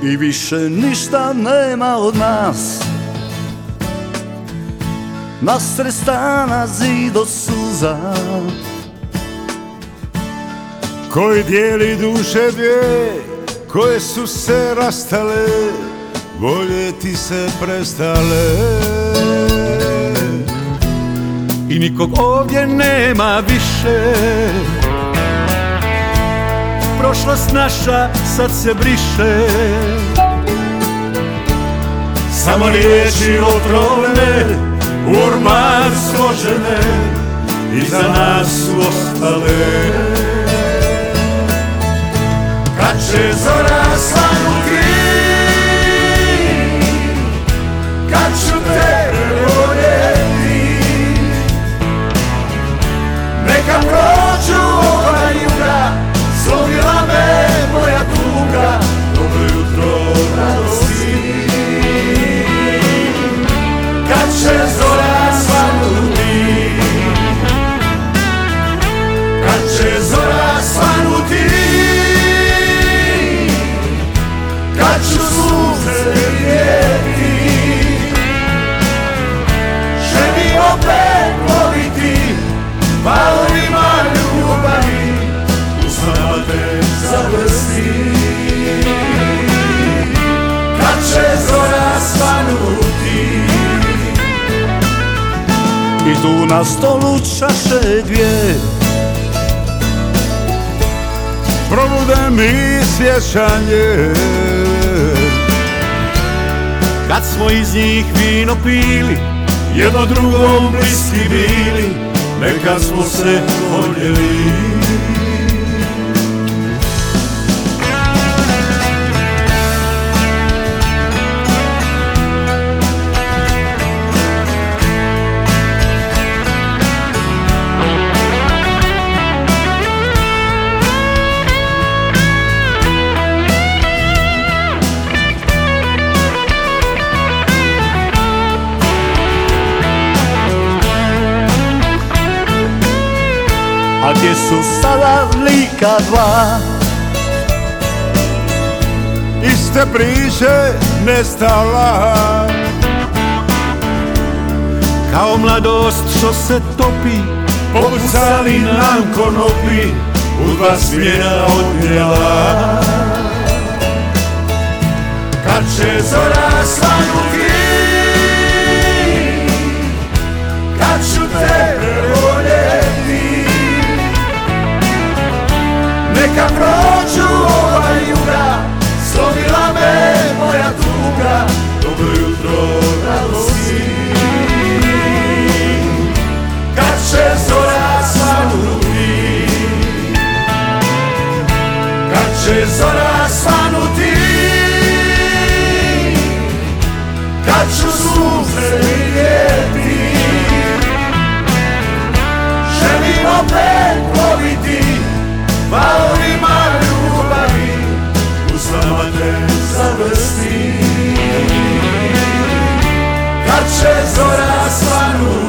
i više ništa nema od nas. Nasred stana zid od suza koji dijeli duše dvije koje su se rastale, voljeti se prestale. I nikog ovdje nema više, prošlost naša sad se briše. Samo riječi otrovne u ormar složene iza nas su ostale. Kad će zora svanuti, kad ću tebe voljeti, neka prođu ova jutra, slomila me moja tuga. Dobro jutro radosti. Kad će zora svanuti, kad će zora svanuti, kad ću sunce vidjeti, želim opet voliti valovima ljubavi, usnama te zavrsti. Kad će zora svanuti, i tu na stolu čaše dvije probude mi sjećanje, kad smo iz njih vino pili, jedno drugom bliski bili, nekad smo se voljeli. A gdje su sada lika dva, iste priče nestala, kao mladost što se topi, popucali nam konopi, u dva smjena odnijela. Kad će zora svanuti, kad ću tebe voljeti, neka prođu ova jutra, slomila me moja tuga. Dobro jutro radosti. Kad će zora svanuti, kad će zora svanuti, kad ću sunce vidjeti, želim opet voliti valovima ljubavi, usnama te zavrsti. Kad će zora svanuti,